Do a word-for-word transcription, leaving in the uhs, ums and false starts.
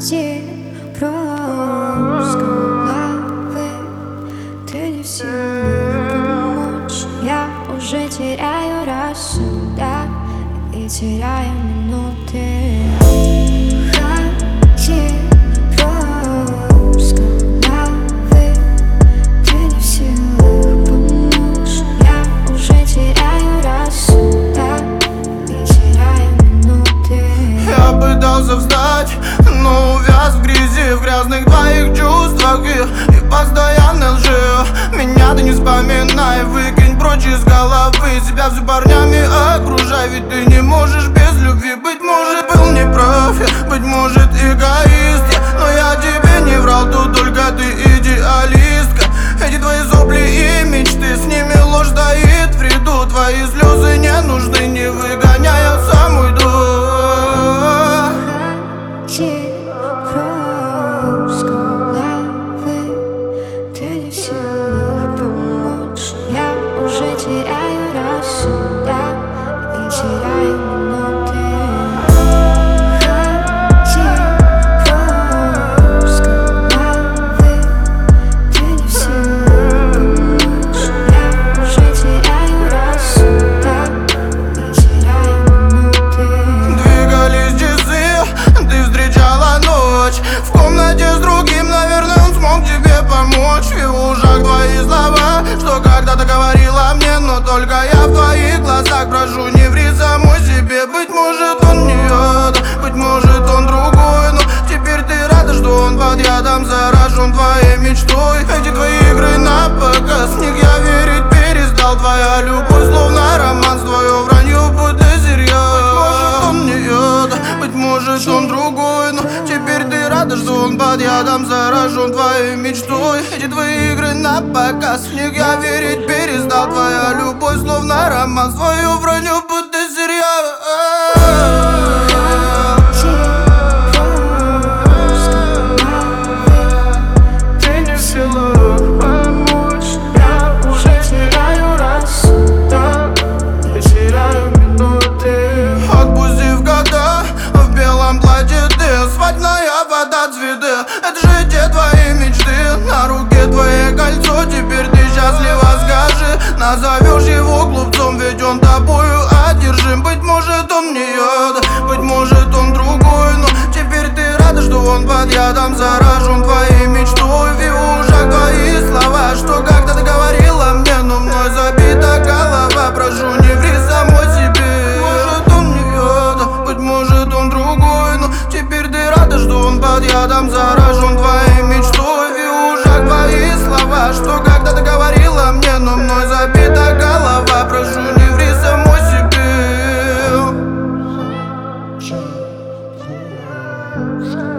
вопрос головы. Ты не в силах помочь. Я уже теряю рассудок и теряю минуты. Ходи встать, но увяз в грязи, в грязных твоих чувствах и, и постоянной лжи. Меня ты не вспоминай, выкинь прочь из головы. Себя все парнями окружай, ведь ты не можешь без любви. Быть может, был неправ я, быть может, эгоист я, но я тебе не врал, тут только ты идеалистка. Эти твои сопли и мечты, с ними ложь стоит в ряду. Твои слезы не нужны, не выгоняй, я сам уйду. Вопрос головы. Ты не в силах помочь. Я уже теряю рассудок и теряю минуты. Вопрос головы. Ты не в силах помочь. Я уже теряю рассудок и теряю минуты. Двигались часы, ты встречала ночь в комнате с другим, наверное, он смог тебе помочь. В его ушах твои слова, что когда-то говорила мне, но только я в твоих глазах. Прошу, не ври самой себе. Быть может, он не я, быть может, он другой, но теперь ты рада, что он под ядом заражен твоей мечтой. Эти твои игры на показ, в них я верить перестал. Твоя любовь словно романс, твое вранье будто серьез. Быть может, он не я, быть может, он другой, но теперь ты рада, что он под ядом заражен твоей мечтой. Эти твои игры на показ, в них я верить перестал. Твоя любовь словно романс, твое вранье будто серьез. Ты не в силах помочь. Я уже теряю рассудок и теряю минуты. Отпустив года в белом платье ты, свадьбная вода, цветы. Это же те твои мечты. На руке твое кольцо, теперь ты счастлива, скажи. Назовешь его глупцом, ведь он тобою одержим. Быть может, он не я, быть может, он другой, но теперь ты рада, что он под ядом заражен твоей мечтой. В его ушах твои слова, что когда-то говорила мне, но мной забита голова. Прошу, не ври самой себе. Может, он не я, быть может, он другой, но теперь ты рада, что он под ядом заражен твоей мечтой. В его ушах твои слова, что когда-то говорила мне, но мной забита голова. Прошу, не ври самой себе.